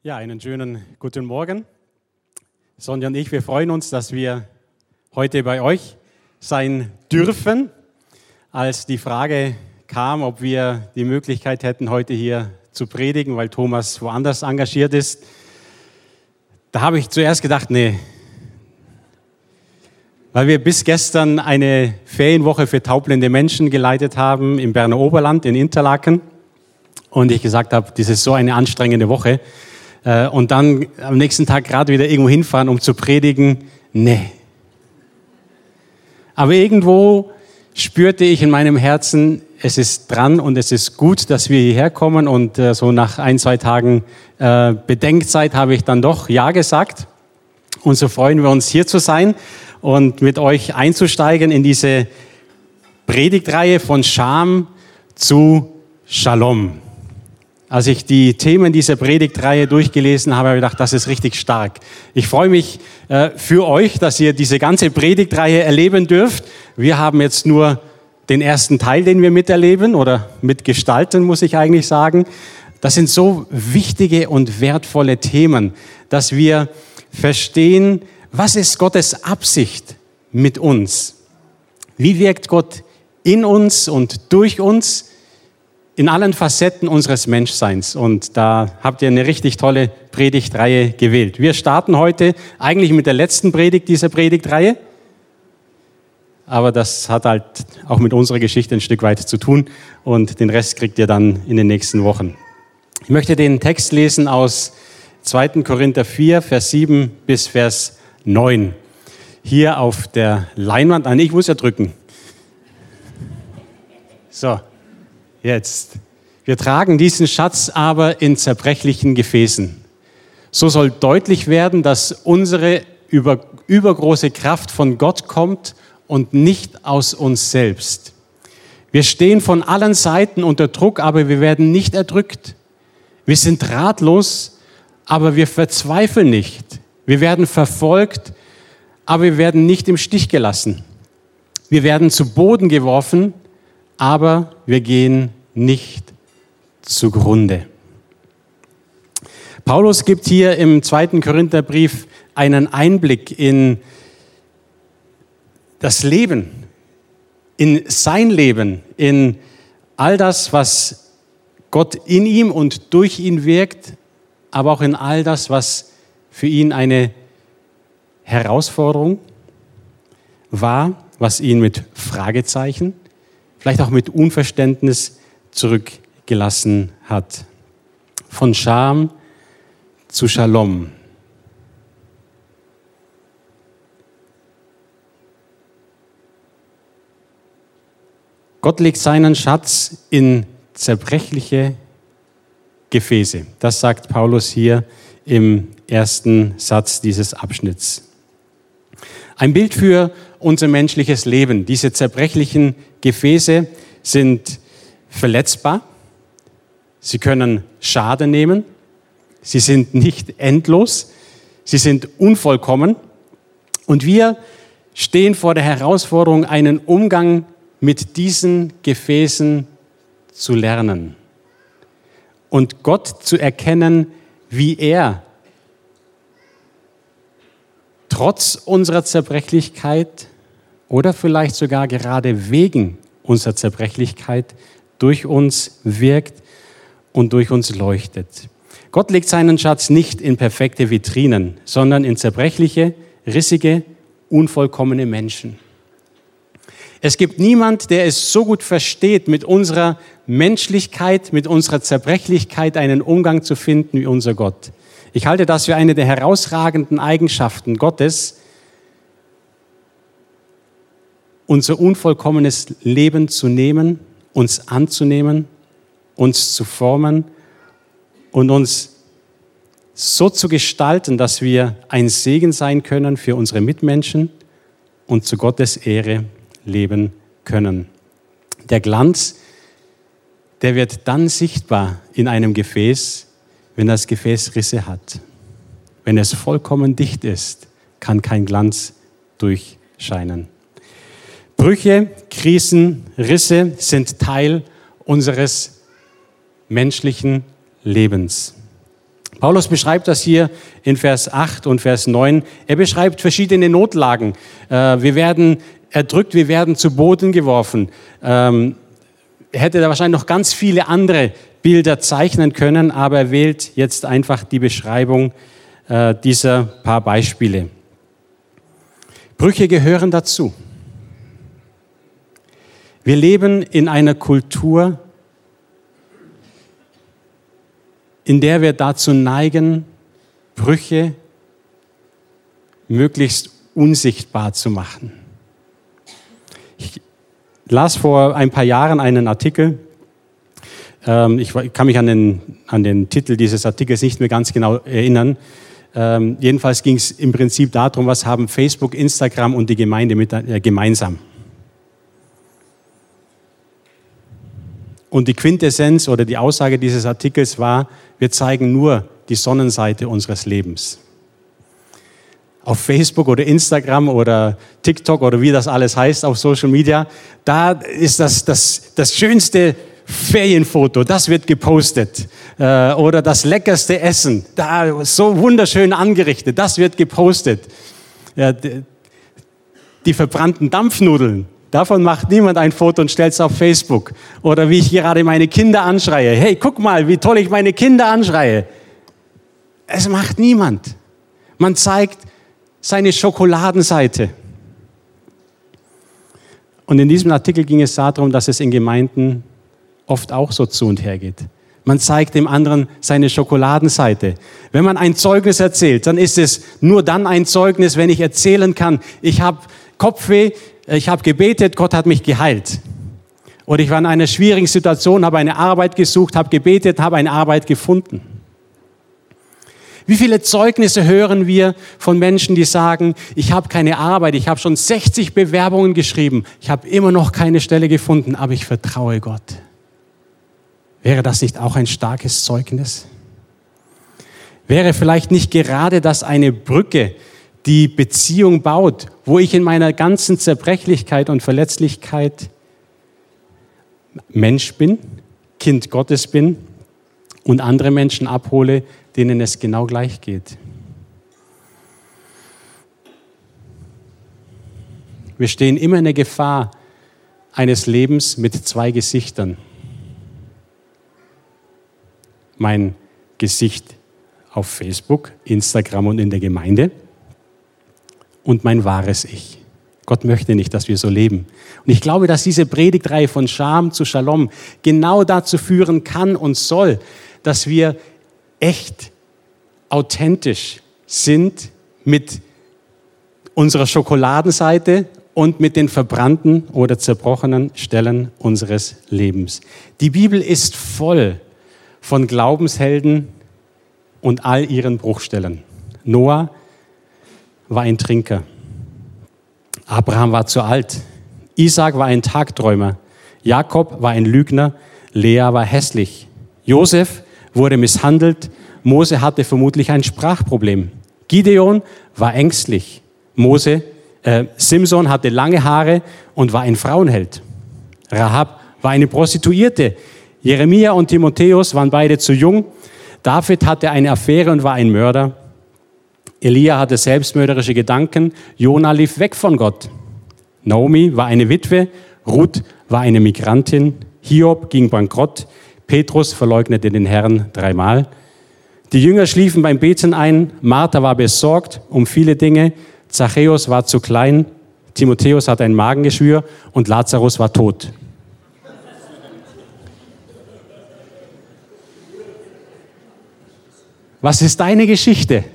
Ja, einen schönen guten Morgen. Sonja und ich, wir freuen uns, dass wir heute bei euch sein dürfen. Als die Frage kam, ob wir die Möglichkeit hätten, heute hier zu predigen, weil Thomas woanders engagiert ist, da habe ich zuerst gedacht, nee. Weil wir bis gestern eine Ferienwoche für taubblinde Menschen geleitet haben im Berner Oberland in Interlaken und ich gesagt habe, das ist so eine anstrengende Woche. Und dann am nächsten Tag gerade wieder irgendwo hinfahren, um zu predigen, nee. Aber irgendwo spürte ich in meinem Herzen, es ist dran und es ist gut, dass wir hierher kommen. Und so nach 1-2 Tagen Bedenkzeit habe ich dann doch Ja gesagt. Und so freuen wir uns, hier zu sein und mit euch einzusteigen in diese Predigtreihe von Scham zu Shalom. Als ich die Themen dieser Predigtreihe durchgelesen habe, habe ich gedacht, das ist richtig stark. Ich freue mich für euch, dass ihr diese ganze Predigtreihe erleben dürft. Wir haben jetzt nur den ersten Teil, den wir miterleben oder mitgestalten, muss ich eigentlich sagen. Das sind so wichtige und wertvolle Themen, dass wir verstehen, was ist Gottes Absicht mit uns? Wie wirkt Gott in uns und durch uns? In allen Facetten unseres Menschseins. Und da habt ihr eine richtig tolle Predigtreihe gewählt. Wir starten heute eigentlich mit der letzten Predigt dieser Predigtreihe. Aber das hat halt auch mit unserer Geschichte ein Stück weit zu tun. Und den Rest kriegt ihr dann in den nächsten Wochen. Ich möchte den Text lesen aus 2. Korinther 4, Vers 7 bis Vers 9. Hier auf der Leinwand. Ich muss ja drücken. So. Jetzt. Wir tragen diesen Schatz aber in zerbrechlichen Gefäßen. So soll deutlich werden, dass unsere übergroße Kraft von Gott kommt und nicht aus uns selbst. Wir stehen von allen Seiten unter Druck, aber wir werden nicht erdrückt. Wir sind ratlos, aber wir verzweifeln nicht. Wir werden verfolgt, aber wir werden nicht im Stich gelassen. Wir werden zu Boden geworfen, aber wir gehen nicht zugrunde. Paulus gibt hier im 2. Korintherbrief einen Einblick in das Leben, in sein Leben, in all das, was Gott in ihm und durch ihn wirkt, aber auch in all das, was für ihn eine Herausforderung war, was ihn mit Fragezeichen, vielleicht auch mit Unverständnis zurückgelassen hat. Von Scham zu Shalom. Gott legt seinen Schatz in zerbrechliche Gefäße. Das sagt Paulus hier im ersten Satz dieses Abschnitts. Ein Bild für unser menschliches Leben. Diese zerbrechlichen Gefäße sind verletzbar, sie können Schaden nehmen, sie sind nicht endlos, sie sind unvollkommen und wir stehen vor der Herausforderung, einen Umgang mit diesen Gefäßen zu lernen und Gott zu erkennen, wie er trotz unserer Zerbrechlichkeit oder vielleicht sogar gerade wegen unserer Zerbrechlichkeit durch uns wirkt und durch uns leuchtet. Gott legt seinen Schatz nicht in perfekte Vitrinen, sondern in zerbrechliche, rissige, unvollkommene Menschen. Es gibt niemand, der es so gut versteht, mit unserer Menschlichkeit, mit unserer Zerbrechlichkeit einen Umgang zu finden wie unser Gott. Ich halte das für eine der herausragenden Eigenschaften Gottes, unser unvollkommenes Leben zu nehmen, uns anzunehmen, uns zu formen und uns so zu gestalten, dass wir ein Segen sein können für unsere Mitmenschen und zu Gottes Ehre leben können. Der Glanz, der wird dann sichtbar in einem Gefäß, wenn das Gefäß Risse hat. Wenn es vollkommen dicht ist, kann kein Glanz durchscheinen. Brüche, Krisen, Risse sind Teil unseres menschlichen Lebens. Paulus beschreibt das hier in Vers 8 und Vers 9. Er beschreibt verschiedene Notlagen. Wir werden erdrückt, wir werden zu Boden geworfen. Er hätte da wahrscheinlich noch ganz viele andere Bilder zeichnen können, aber er wählt jetzt einfach die Beschreibung dieser paar Beispiele. Brüche gehören dazu. Wir leben in einer Kultur, in der wir dazu neigen, Brüche möglichst unsichtbar zu machen. Ich las vor ein paar Jahren einen Artikel. Ich kann mich an den Titel dieses Artikels nicht mehr ganz genau erinnern. Jedenfalls ging es im Prinzip darum, was haben Facebook, Instagram und die Gemeinde gemeinsam. Und die Quintessenz oder die Aussage dieses Artikels war, wir zeigen nur die Sonnenseite unseres Lebens. Auf Facebook oder Instagram oder TikTok oder wie das alles heißt auf Social Media, da ist das schönste Ferienfoto, das wird gepostet. Oder das leckerste Essen, da so wunderschön angerichtet, das wird gepostet. Ja, die verbrannten Dampfnudeln, davon macht niemand ein Foto und stellt es auf Facebook. Oder wie ich gerade meine Kinder anschreie. Hey, guck mal, wie toll ich meine Kinder anschreie. Es macht niemand. Man zeigt seine Schokoladenseite. Und in diesem Artikel ging es darum, dass es in Gemeinden oft auch so zu und her geht. Man zeigt dem anderen seine Schokoladenseite. Wenn man ein Zeugnis erzählt, dann ist es nur dann ein Zeugnis, wenn ich erzählen kann, ich habe Kopfweh, ich habe gebetet, Gott hat mich geheilt. Oder ich war in einer schwierigen Situation, habe eine Arbeit gesucht, habe gebetet, habe eine Arbeit gefunden. Wie viele Zeugnisse hören wir von Menschen, die sagen, ich habe keine Arbeit, ich habe schon 60 Bewerbungen geschrieben, ich habe immer noch keine Stelle gefunden, aber ich vertraue Gott. Wäre das nicht auch ein starkes Zeugnis? Wäre vielleicht nicht gerade das eine Brücke, die Beziehung baut, wo ich in meiner ganzen Zerbrechlichkeit und Verletzlichkeit Mensch bin, Kind Gottes bin und andere Menschen abhole, denen es genau gleich geht? Wir stehen immer in der Gefahr eines Lebens mit zwei Gesichtern. Mein Gesicht auf Facebook, Instagram und in der Gemeinde und mein wahres Ich. Gott möchte nicht, dass wir so leben. Und ich glaube, dass diese Predigtreihe von Scham zu Shalom genau dazu führen kann und soll, dass wir echt authentisch sind mit unserer Schokoladenseite und mit den verbrannten oder zerbrochenen Stellen unseres Lebens. Die Bibel ist voll von Glaubenshelden und all ihren Bruchstellen. Noah war ein Trinker. Abraham war zu alt. Isaac war ein Tagträumer. Jakob war ein Lügner. Lea war hässlich. Josef wurde misshandelt. Mose hatte vermutlich ein Sprachproblem. Gideon war ängstlich. Simson hatte lange Haare und war ein Frauenheld. Rahab war eine Prostituierte. Jeremia und Timotheus waren beide zu jung. David hatte eine Affäre und war ein Mörder. Elia hatte selbstmörderische Gedanken. Jona lief weg von Gott. Naomi war eine Witwe. Ruth war eine Migrantin. Hiob ging bankrott. Petrus verleugnete den Herrn 3-mal. Die Jünger schliefen beim Beten ein. Martha war besorgt um viele Dinge. Zachäus war zu klein. Timotheus hatte ein Magengeschwür und Lazarus war tot. Was ist deine Geschichte?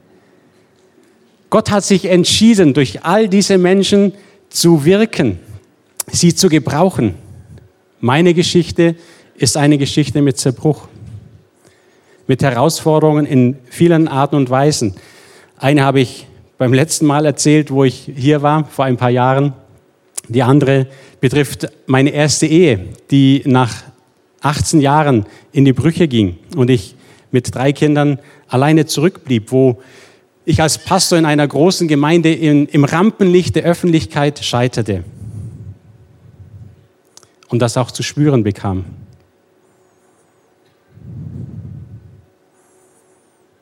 Gott hat sich entschieden, durch all diese Menschen zu wirken, sie zu gebrauchen. Meine Geschichte ist eine Geschichte mit Zerbruch, mit Herausforderungen in vielen Arten und Weisen. Eine habe ich beim letzten Mal erzählt, wo ich hier war, vor ein paar Jahren. Die andere betrifft meine erste Ehe, die nach 18 Jahren in die Brüche ging und ich mit 3 Kindern alleine zurückblieb, wo ich als Pastor in einer großen Gemeinde im Rampenlicht der Öffentlichkeit scheiterte und das auch zu spüren bekam.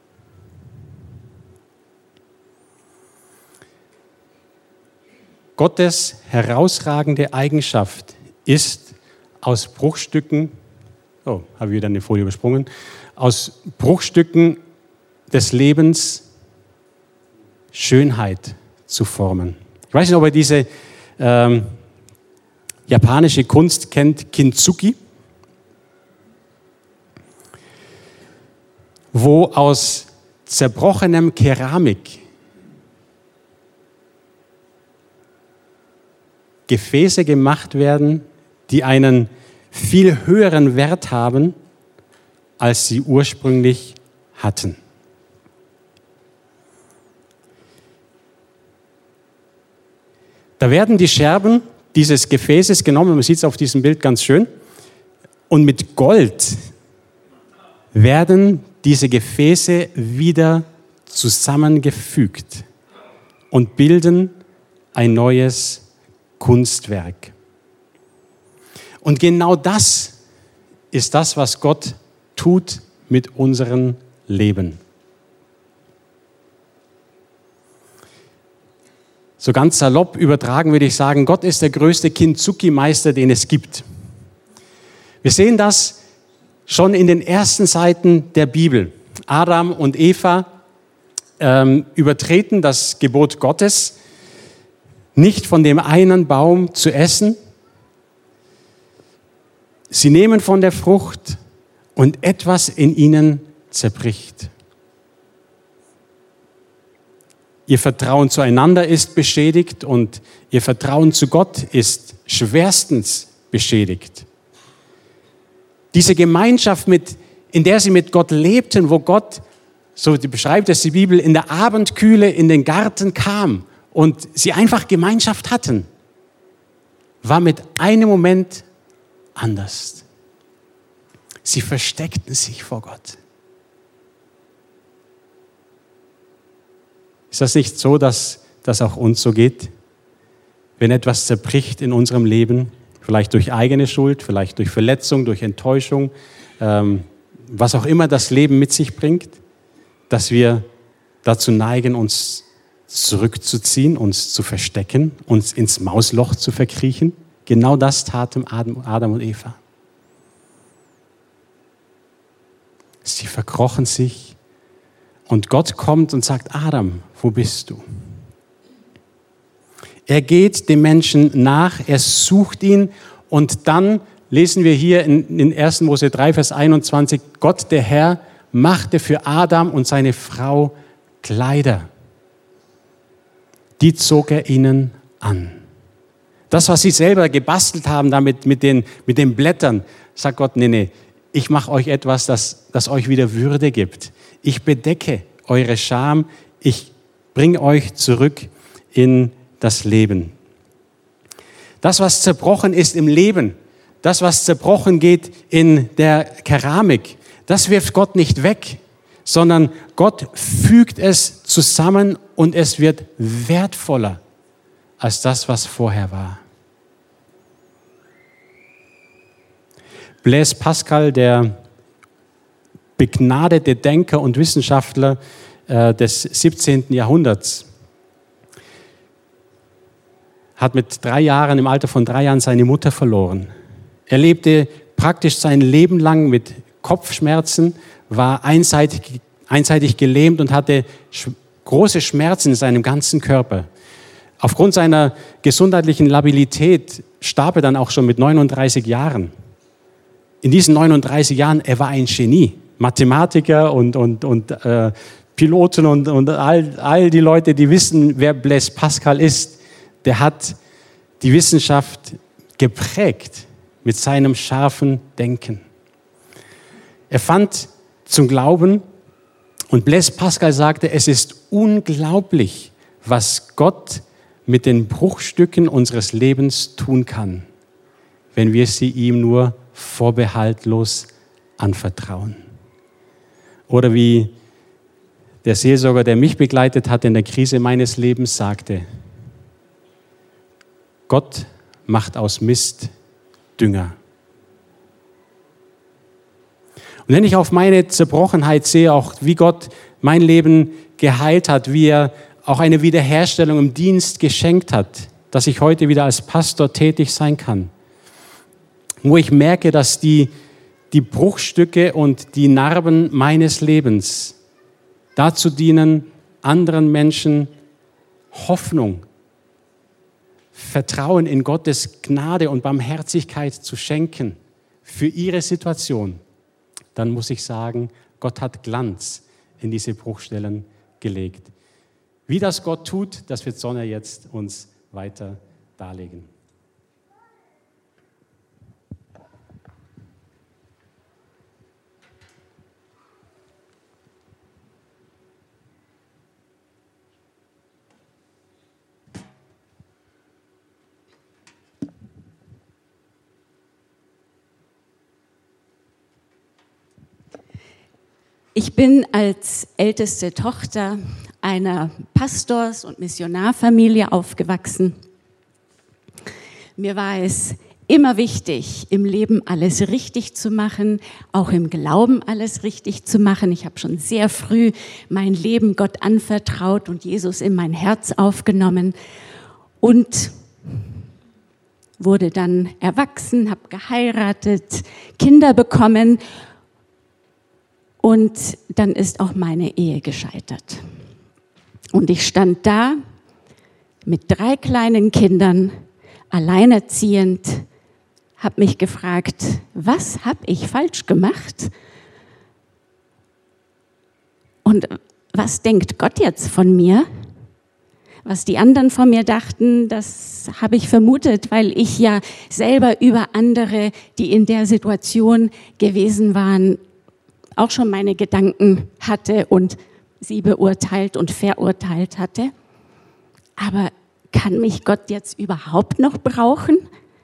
Gottes herausragende Eigenschaft ist, aus Bruchstücken, habe ich wieder eine Folie übersprungen, aus Bruchstücken des Lebens Schönheit zu formen. Ich weiß nicht, ob ihr diese japanische Kunst kennt, Kintsugi, wo aus zerbrochenem Keramik Gefäße gemacht werden, die einen viel höheren Wert haben, als sie ursprünglich hatten. Da werden die Scherben dieses Gefäßes genommen, man sieht es auf diesem Bild ganz schön, und mit Gold werden diese Gefäße wieder zusammengefügt und bilden ein neues Kunstwerk. Und genau das ist das, was Gott tut mit unserem Leben. So ganz salopp übertragen würde ich sagen, Gott ist der größte Kintsugi-Meister, den es gibt. Wir sehen das schon in den ersten Seiten der Bibel. Adam und Eva übertreten das Gebot Gottes, nicht von dem einen Baum zu essen. Sie nehmen von der Frucht und etwas in ihnen zerbricht. Ihr Vertrauen zueinander ist beschädigt und ihr Vertrauen zu Gott ist schwerstens beschädigt. Diese Gemeinschaft, in der sie mit Gott lebten, wo Gott, so beschreibt es die Bibel, in der Abendkühle in den Garten kam und sie einfach Gemeinschaft hatten, war mit einem Moment anders. Sie versteckten sich vor Gott. Ist das nicht so, dass das auch uns so geht? Wenn etwas zerbricht in unserem Leben, vielleicht durch eigene Schuld, vielleicht durch Verletzung, durch Enttäuschung, was auch immer das Leben mit sich bringt, dass wir dazu neigen, uns zurückzuziehen, uns zu verstecken, uns ins Mausloch zu verkriechen. Genau das taten Adam und Eva. Sie verkrochen sich und Gott kommt und sagt, Adam, wo bist du? Er geht dem Menschen nach, er sucht ihn und dann lesen wir hier in 1. Mose 3, Vers 21, Gott, der Herr, machte für Adam und seine Frau Kleider. Die zog er ihnen an. Das, was sie selber gebastelt haben, damit mit den Blättern, sagt Gott, nee, ich mache euch etwas, das euch wieder Würde gibt. Ich bedecke eure Scham, ich bringe euch zurück in das Leben. Das, was zerbrochen ist im Leben, das, was zerbrochen geht in der Keramik, das wirft Gott nicht weg, sondern Gott fügt es zusammen und es wird wertvoller als das, was vorher war. Blaise Pascal, der begnadete Denker und Wissenschaftler des 17. Jahrhunderts, hat im Alter von 3 Jahren seine Mutter verloren. Er lebte praktisch sein Leben lang mit Kopfschmerzen, war einseitig gelähmt und hatte große Schmerzen in seinem ganzen Körper. Aufgrund seiner gesundheitlichen Labilität starb er dann auch schon mit 39 Jahren. In diesen 39 Jahren, er war ein Genie. Mathematiker und Piloten und all die Leute, die wissen, wer Blaise Pascal ist, der hat die Wissenschaft geprägt mit seinem scharfen Denken. Er fand zum Glauben und Blaise Pascal sagte, es ist unglaublich, was Gott mit den Bruchstücken unseres Lebens tun kann, wenn wir sie ihm nur vorbehaltlos anvertrauen. Oder wie der Seelsorger, der mich begleitet hat in der Krise meines Lebens, sagte, Gott macht aus Mist Dünger. Und wenn ich auf meine Zerbrochenheit sehe, auch wie Gott mein Leben geheilt hat, wie er auch eine Wiederherstellung im Dienst geschenkt hat, dass ich heute wieder als Pastor tätig sein kann. Wo ich merke, dass die Bruchstücke und die Narben meines Lebens dazu dienen, anderen Menschen Hoffnung, Vertrauen in Gottes Gnade und Barmherzigkeit zu schenken für ihre Situation, dann muss ich sagen, Gott hat Glanz in diese Bruchstellen gelegt. Wie das Gott tut, das wird Sonja jetzt uns weiter darlegen. Ich bin als älteste Tochter einer Pastors- und Missionarfamilie aufgewachsen. Mir war es immer wichtig, im Leben alles richtig zu machen, auch im Glauben alles richtig zu machen. Ich habe schon sehr früh mein Leben Gott anvertraut und Jesus in mein Herz aufgenommen und wurde dann erwachsen, habe geheiratet, Kinder bekommen. Und dann ist auch meine Ehe gescheitert. Und ich stand da mit 3 kleinen Kindern, alleinerziehend, habe mich gefragt, was habe ich falsch gemacht? Und was denkt Gott jetzt von mir? Was die anderen von mir dachten, das habe ich vermutet, weil ich ja selber über andere, die in der Situation gewesen waren, auch schon meine Gedanken hatte und sie beurteilt und verurteilt hatte. Aber kann mich Gott jetzt überhaupt noch brauchen?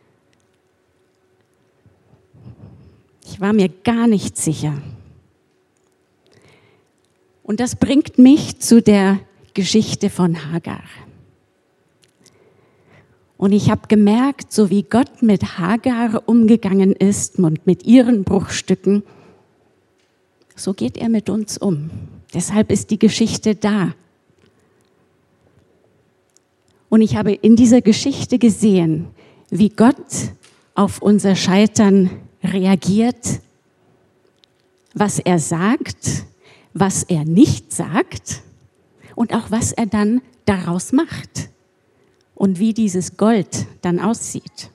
Ich war mir gar nicht sicher. Und das bringt mich zu der Geschichte von Hagar. Und ich habe gemerkt, so wie Gott mit Hagar umgegangen ist und mit ihren Bruchstücken, so geht er mit uns um. Deshalb ist die Geschichte da. Und ich habe in dieser Geschichte gesehen, wie Gott auf unser Scheitern reagiert, was er sagt, was er nicht sagt und auch was er dann daraus macht und wie dieses Gold dann aussieht.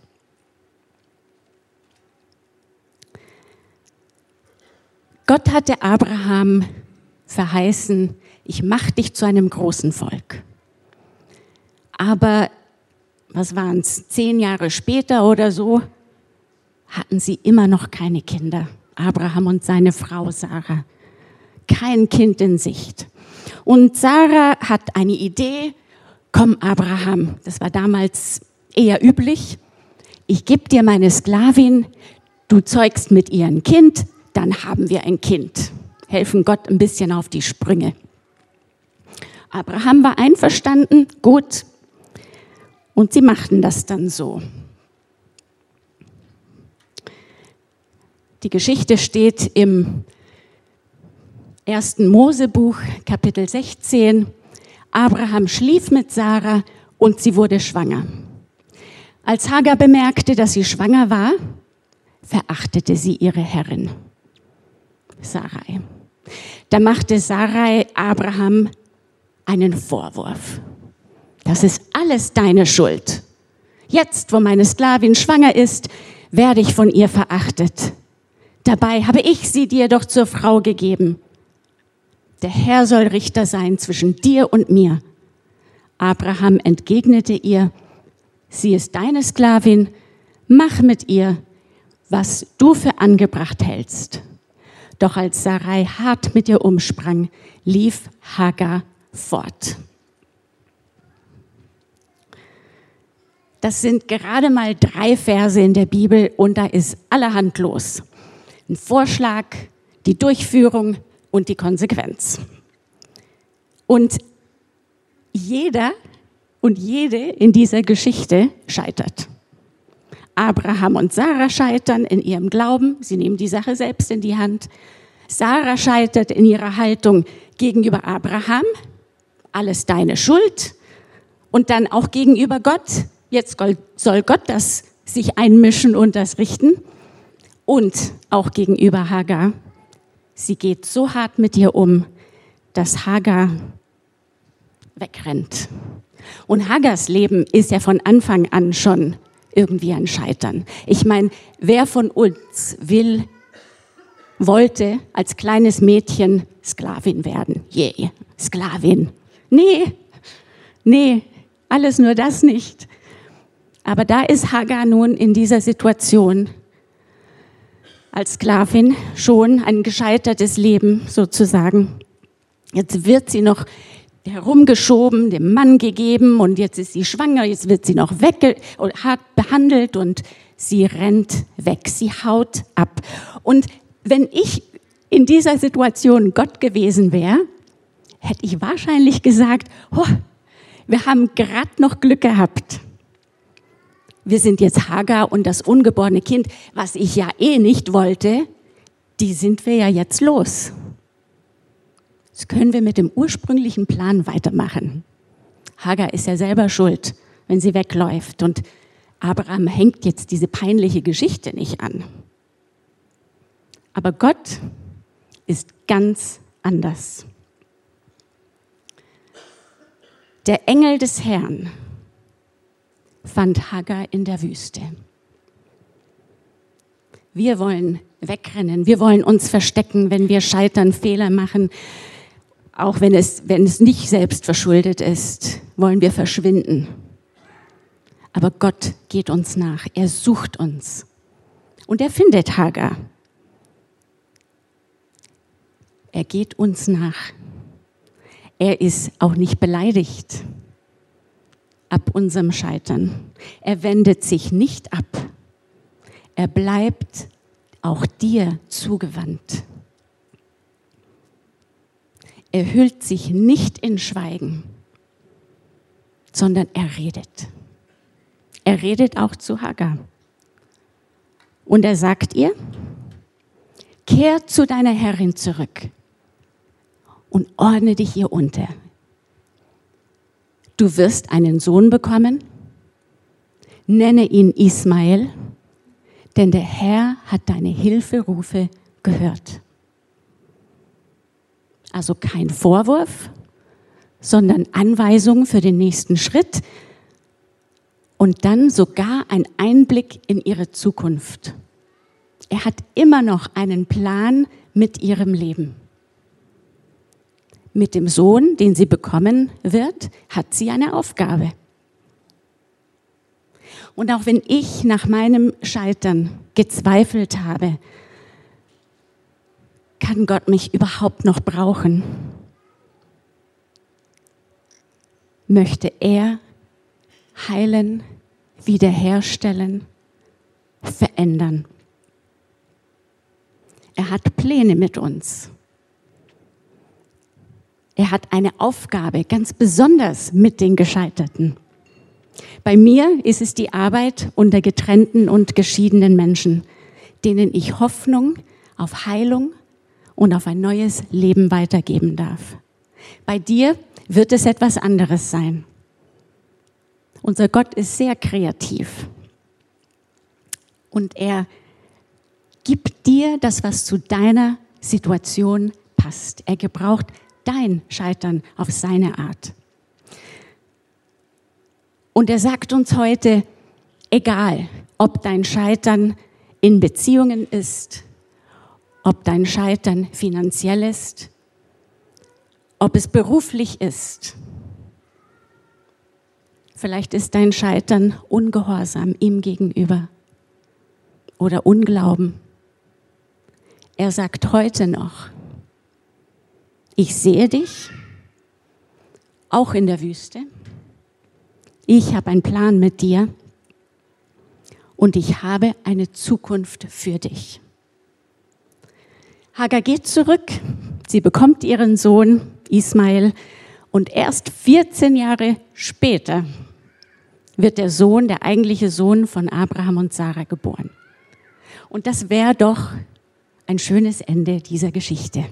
Gott hatte Abraham verheißen, ich mache dich zu einem großen Volk. Aber, was waren es, 10 Jahre später oder so, hatten sie immer noch keine Kinder. Abraham und seine Frau Sarah. Kein Kind in Sicht. Und Sarah hat eine Idee, komm Abraham, das war damals eher üblich, ich gebe dir meine Sklavin, du zeugst mit ihr ein Kind, dann haben wir ein Kind. Helfen Gott ein bisschen auf die Sprünge. Abraham war einverstanden, gut. Und sie machten das dann so. Die Geschichte steht im 1. Mosebuch, Kapitel 16. Abraham schlief mit Sarah und sie wurde schwanger. Als Hagar bemerkte, dass sie schwanger war, verachtete sie ihre Herrin. Sarai. Da machte Sarai Abraham einen Vorwurf. Das ist alles deine Schuld. Jetzt, wo meine Sklavin schwanger ist, werde ich von ihr verachtet. Dabei habe ich sie dir doch zur Frau gegeben. Der Herr soll Richter sein zwischen dir und mir. Abraham entgegnete ihr, sie ist deine Sklavin, mach mit ihr, was du für angebracht hältst. Doch als Sarai hart mit ihr umsprang, lief Hagar fort. Das sind gerade mal 3 Verse in der Bibel und da ist allerhand los. Ein Vorschlag, die Durchführung und die Konsequenz. Und jeder und jede in dieser Geschichte scheitert. Abraham und Sarah scheitern in ihrem Glauben, sie nehmen die Sache selbst in die Hand. Sarah scheitert in ihrer Haltung gegenüber Abraham, alles deine Schuld. Und dann auch gegenüber Gott, jetzt soll Gott das sich einmischen und das richten. Und auch gegenüber Hagar. Sie geht so hart mit ihr um, dass Hagar wegrennt. Und Hagars Leben ist ja von Anfang an schon irgendwie ein Scheitern. Ich meine, wer von uns wollte als kleines Mädchen Sklavin werden? Sklavin. Nee, alles nur das nicht. Aber da ist Hagar nun in dieser Situation als Sklavin schon ein gescheitertes Leben sozusagen. Jetzt wird sie noch herumgeschoben, dem Mann gegeben und jetzt ist sie schwanger, jetzt wird sie noch hart behandelt und sie rennt weg, sie haut ab. Und wenn ich in dieser Situation Gott gewesen wäre, hätte ich wahrscheinlich gesagt, wir haben gerade noch Glück gehabt. Wir sind jetzt Hagar und das ungeborene Kind, was ich ja nicht wollte, die sind wir ja jetzt los. Das können wir mit dem ursprünglichen Plan weitermachen. Hagar ist ja selber schuld, wenn sie wegläuft. Und Abraham hängt jetzt diese peinliche Geschichte nicht an. Aber Gott ist ganz anders. Der Engel des Herrn fand Hagar in der Wüste. Wir wollen wegrennen, wir wollen uns verstecken, wenn wir scheitern, Fehler machen. Auch wenn es nicht selbst verschuldet ist, wollen wir verschwinden. Aber Gott geht uns nach, er sucht uns. Und er findet Hagar. Er geht uns nach. Er ist auch nicht beleidigt ab unserem Scheitern. Er wendet sich nicht ab. Er bleibt auch dir zugewandt. Er hüllt sich nicht in Schweigen, sondern er redet. Er redet auch zu Hagar. Und er sagt ihr, kehr zu deiner Herrin zurück und ordne dich ihr unter. Du wirst einen Sohn bekommen, nenne ihn Ismael, denn der Herr hat deine Hilferufe gehört. Also kein Vorwurf, sondern Anweisung für den nächsten Schritt und dann sogar ein Einblick in ihre Zukunft. Er hat immer noch einen Plan mit ihrem Leben. Mit dem Sohn, den sie bekommen wird, hat sie eine Aufgabe. Und auch wenn ich nach meinem Scheitern gezweifelt habe, kann Gott mich überhaupt noch brauchen? Möchte er heilen, wiederherstellen, verändern? Er hat Pläne mit uns. Er hat eine Aufgabe, ganz besonders mit den Gescheiterten. Bei mir ist es die Arbeit unter getrennten und geschiedenen Menschen, denen ich Hoffnung auf Heilung und auf ein neues Leben weitergeben darf. Bei dir wird es etwas anderes sein. Unser Gott ist sehr kreativ und er gibt dir das, was zu deiner Situation passt. Er gebraucht dein Scheitern auf seine Art. Und er sagt uns heute, egal, ob dein Scheitern in Beziehungen ist, ob dein Scheitern finanziell ist, ob es beruflich ist. Vielleicht ist dein Scheitern Ungehorsam ihm gegenüber oder Unglauben. Er sagt heute noch, ich sehe dich, auch in der Wüste. Ich habe einen Plan mit dir und ich habe eine Zukunft für dich. Hagar geht zurück, sie bekommt ihren Sohn Ismael und erst 14 Jahre später wird der Sohn, der eigentliche Sohn von Abraham und Sarah geboren. Und das wäre doch ein schönes Ende dieser Geschichte.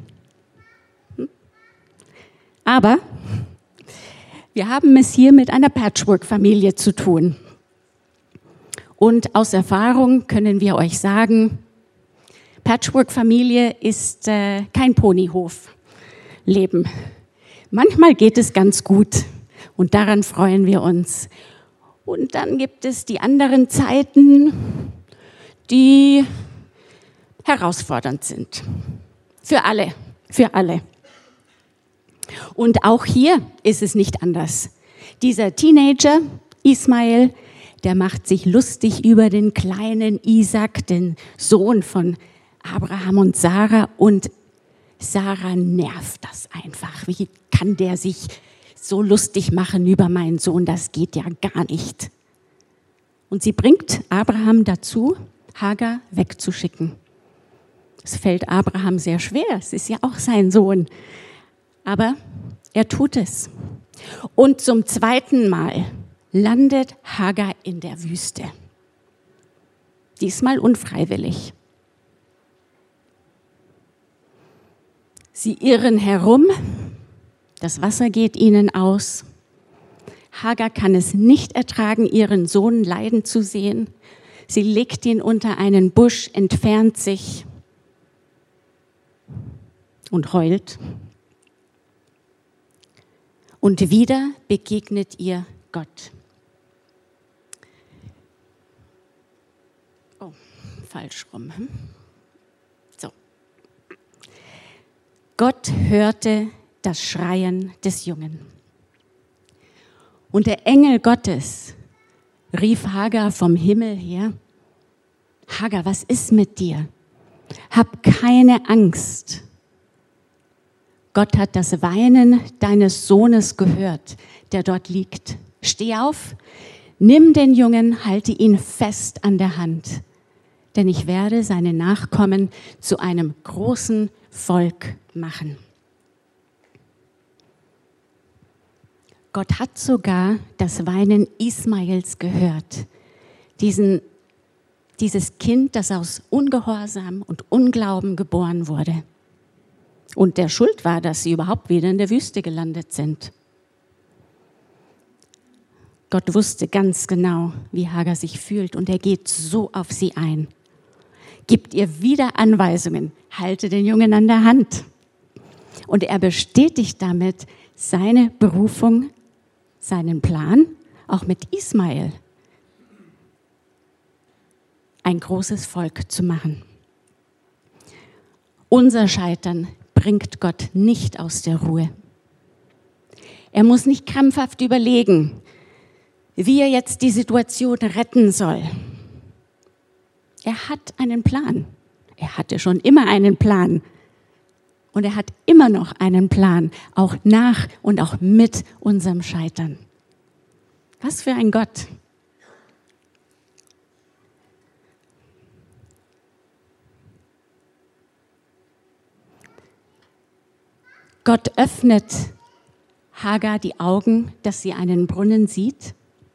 Aber wir haben es hier mit einer Patchwork-Familie zu tun. Und aus Erfahrung können wir euch sagen, Patchwork-Familie ist kein Ponyhof-Leben. Manchmal geht es ganz gut und daran freuen wir uns. Und dann gibt es die anderen Zeiten, die herausfordernd sind. Für alle, für alle. Und auch hier ist es nicht anders. Dieser Teenager, Ismael, der macht sich lustig über den kleinen Isaac, den Sohn von Abraham und Sarah. Und Sarah nervt das einfach. Wie kann der sich so lustig machen über meinen Sohn? Das geht ja gar nicht. Und sie bringt Abraham dazu, Hagar wegzuschicken. Es fällt Abraham sehr schwer, es ist ja auch sein Sohn. Aber er tut es. Und zum zweiten Mal landet Hagar in der Wüste. Diesmal unfreiwillig. Sie irren herum, das Wasser geht ihnen aus. Hagar kann es nicht ertragen, ihren Sohn leiden zu sehen. Sie legt ihn unter einen Busch, entfernt sich und heult. Und wieder begegnet ihr Gott. Oh, falsch rum. So. Gott hörte das Schreien des Jungen. Und der Engel Gottes rief Hagar vom Himmel her: Hagar, was ist mit dir? Hab keine Angst. Gott hat das Weinen deines Sohnes gehört, der dort liegt. Steh auf, nimm den Jungen, halte ihn fest an der Hand, denn ich werde seine Nachkommen zu einem großen Volk machen. Gott hat sogar das Weinen Ismaels gehört, dieses Kind, das aus Ungehorsam und Unglauben geboren wurde. Und der schuld war, dass sie überhaupt wieder in der Wüste gelandet sind. Gott wusste ganz genau, wie Hagar sich fühlt, und er geht so auf sie ein. Gibt ihr wieder Anweisungen, halte den Jungen an der Hand. Und er bestätigt damit seine Berufung, seinen Plan, auch mit Ismael, ein großes Volk zu machen. Unser Scheitern bringt Gott nicht aus der Ruhe. Er muss nicht krampfhaft überlegen, wie er jetzt die Situation retten soll. Er hat einen Plan. Er hatte schon immer einen Plan. Und er hat immer noch einen Plan, auch nach und auch mit unserem Scheitern. Was für ein Gott. Gott öffnet Hagar die Augen, dass sie einen Brunnen sieht.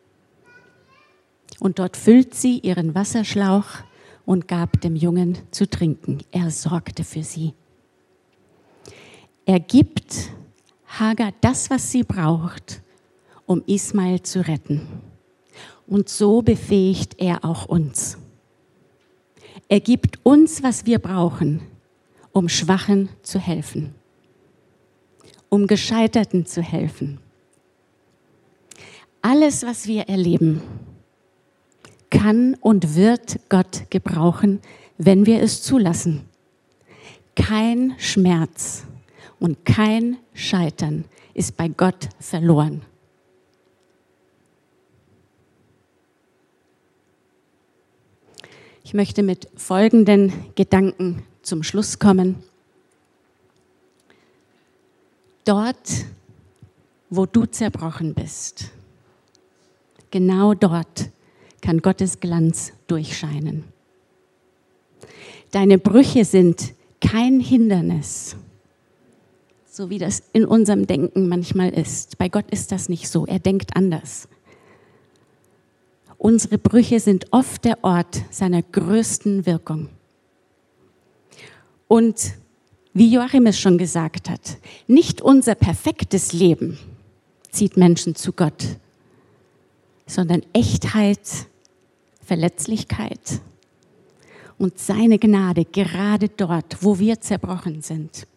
Und dort füllt sie ihren Wasserschlauch und gab dem Jungen zu trinken. Er sorgte für sie. Er gibt Hagar das, was sie braucht, um Ismael zu retten. Und so befähigt er auch uns. Er gibt uns, was wir brauchen, um Schwachen zu helfen, um Gescheiterten zu helfen. Alles, was wir erleben, kann und wird Gott gebrauchen, wenn wir es zulassen. Kein Schmerz und kein Scheitern ist bei Gott verloren. Ich möchte mit folgenden Gedanken zum Schluss kommen. Dort, wo du zerbrochen bist, genau dort kann Gottes Glanz durchscheinen. Deine Brüche sind kein Hindernis, so wie das in unserem Denken manchmal ist. Bei Gott ist das nicht so, er denkt anders. Unsere Brüche sind oft der Ort seiner größten Wirkung. Und wie Joachim es schon gesagt hat, nicht unser perfektes Leben zieht Menschen zu Gott, sondern Echtheit, Verletzlichkeit und seine Gnade gerade dort, wo wir zerbrochen sind.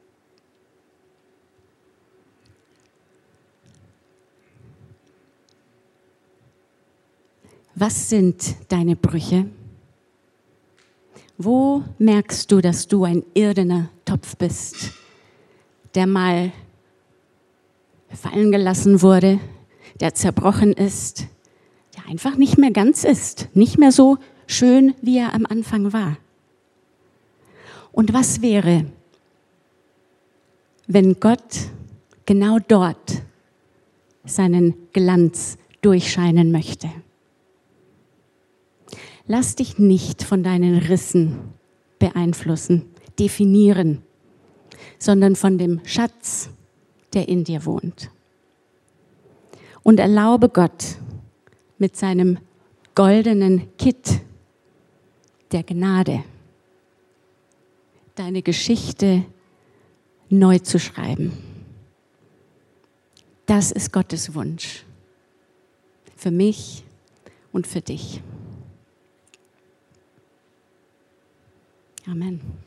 Was sind deine Brüche? Wo merkst du, dass du ein irdener Topf bist, der mal fallen gelassen wurde, der zerbrochen ist, der einfach nicht mehr ganz ist, nicht mehr so schön, wie er am Anfang war? Und was wäre, wenn Gott genau dort seinen Glanz durchscheinen möchte? Lass dich nicht von deinen Rissen beeinflussen, definieren, sondern von dem Schatz, der in dir wohnt. Und erlaube Gott mit seinem goldenen Kitt der Gnade deine Geschichte neu zu schreiben. Das ist Gottes Wunsch für mich und für dich. Amen.